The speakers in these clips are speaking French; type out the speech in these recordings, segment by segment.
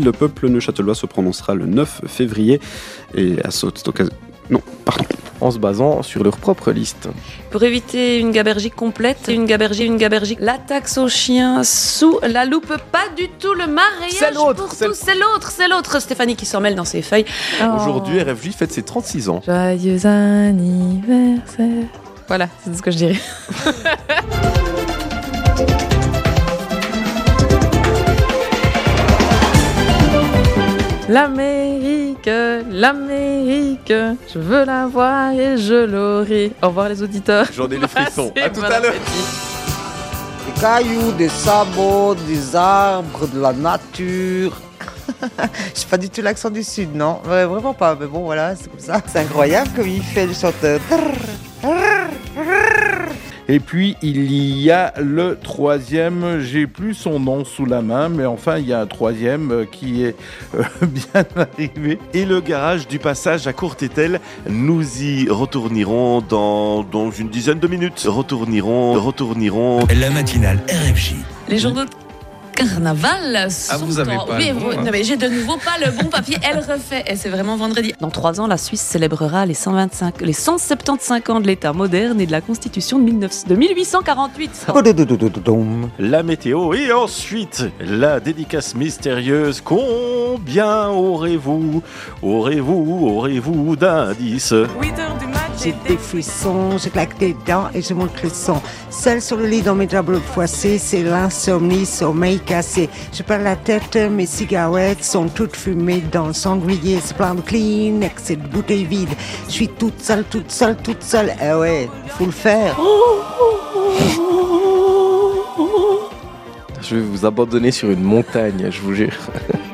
Le peuple neuchâtelois se prononcera le 9 février et à cette occasion... Non, pardon. En se basant sur leur propre liste. Pour éviter une gabergie complète, une gabergie, la taxe aux chiens sous la loupe, pas du tout le mariage. C'est l'autre, pour tous, c'est l'autre. Stéphanie qui s'en mêle dans ses feuilles. Aujourd'hui, RFJ fête ses 36 ans. Joyeux anniversaire. Voilà, c'est ce que je dirais. L'Amérique, je veux la voir et je l'aurai. Au revoir les auditeurs. J'en ai les frissons. À tout à l'heure. Des cailloux, des sabots, des arbres, de la nature. J'ai pas du tout l'accent du sud, non, vraiment pas. Mais bon, voilà, c'est comme ça. C'est incroyable comme il fait le chanteur. Et puis il y a le troisième, j'ai plus son nom sous la main, mais enfin il y a un troisième qui est bien arrivé. Et le garage du passage à Courtétel, nous y retournerons dans une dizaine de minutes. Retournerons. La matinale RFJ. Les journaux de carnaval sont vous avez pas le bon, hein. Non, mais j'ai de nouveau pas le bon papier. Elle refait. Et c'est vraiment vendredi. Dans 3 ans, la Suisse célébrera les 175 ans de l'État moderne et de la Constitution de 1848. La météo et ensuite la dédicace mystérieuse. Combien aurez-vous d'indices? 8 heures du match. J'ai des frissons, je claque des dents et je monte le son. Seul sur le lit dans mes draps froissés, c'est l'insomnie, sommeil cassé. Je perds la tête, mes cigarettes sont toutes fumées dans le cendrier. C'est plein de Kleenex et de bouteilles vides. Je suis toute seule. Eh ouais, faut le faire. Je vais vous abandonner sur une montagne, je vous jure.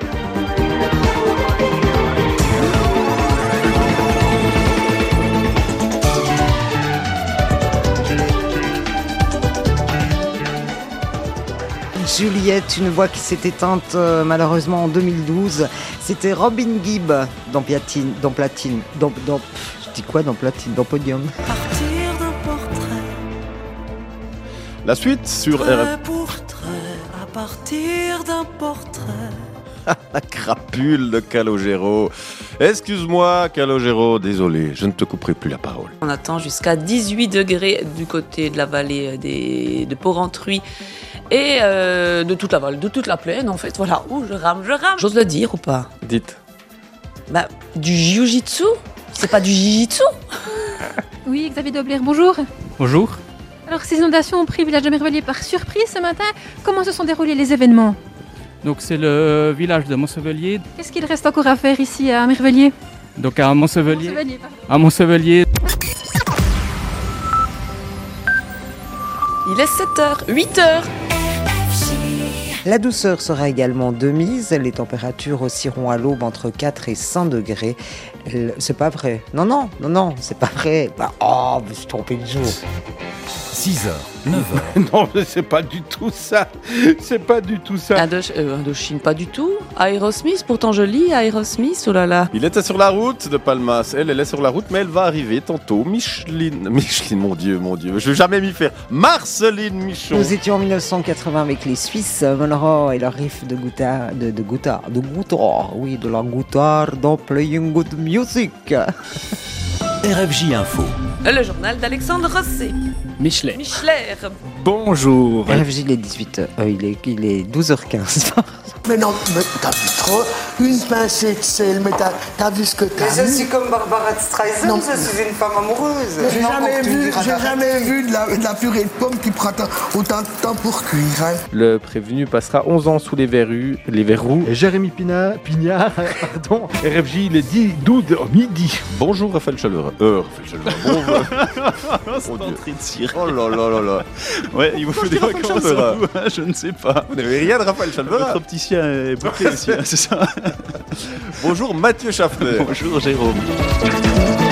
Juliette, une voix qui s'est éteinte malheureusement en 2012. C'était Robin Gibb dans Platine. Je dis quoi dans Platine? Dans Podium. Partir d'un portrait. La suite sur RFJ. À partir d'un portrait. La crapule de Calogero. Excuse-moi Calogero, désolé, je ne te couperai plus la parole. On attend jusqu'à 18 degrés du côté de la vallée de Porrentruy. Et de toute la vallée, de toute la plaine en fait, voilà. Ouh, je rame. J'ose le dire ou pas? Dites. Du jiu-jitsu? C'est pas du jiu-jitsu? Oui, Xavier Dobler, bonjour. Bonjour. Alors, ces inondations ont pris le village de Merveilliers par surprise ce matin. Comment se sont déroulés les événements? Donc c'est le village de Montsevelier. Qu'est-ce qu'il reste encore à faire ici à Merveilliers? Donc à Montsevelier. À Montsevelier. Il est 7h, 8h. La douceur sera également de mise. Les températures oscilleront à l'aube entre 4 et 5 degrés. C'est pas vrai. Non, c'est pas vrai. Je me suis trompé de jour. 6h, 9h. Non, c'est pas du tout ça. Indochine, pas du tout. Aerosmith, pourtant je lis Aerosmith, oh là là. Il était sur la route de Palmas. Elle est sur la route, mais elle va arriver tantôt. Micheline, mon Dieu. Je vais jamais m'y faire. Marceline Michon. Nous étions en 1980 avec les Suisses, Monroe et leur riff de guitare, oui, de la guitare dans Playing Good Music. RFJ Info. Le journal d'Alexandre Rosset. Michelet. Bonjour. RFJ, il est 18h, il est 12h15. Mais non, mais t'as vu trop une pincée de sel, mais t'as vu ce que t'as vu. Mais je suis comme Barbara Streisand, je suis une femme amoureuse. J'ai jamais vu de la purée de pommes qui prend autant de temps pour cuire. Hein. Le prévenu passera 11 ans sous les verrous. Jérémy Pignard, RFJ, il est 12 midi. Bonjour Raphaël Chalvera. Bonjour. C'est entré de cire. Oh là. Ouais, il vous faut des vacances à vous, hein, je ne sais pas. Vous n'avez rien de Raphaël Chalvera. Votre petit chien est bouqué aussi, hein, c'est ça. Bonjour Mathieu Schaffner. Bonjour Jérôme.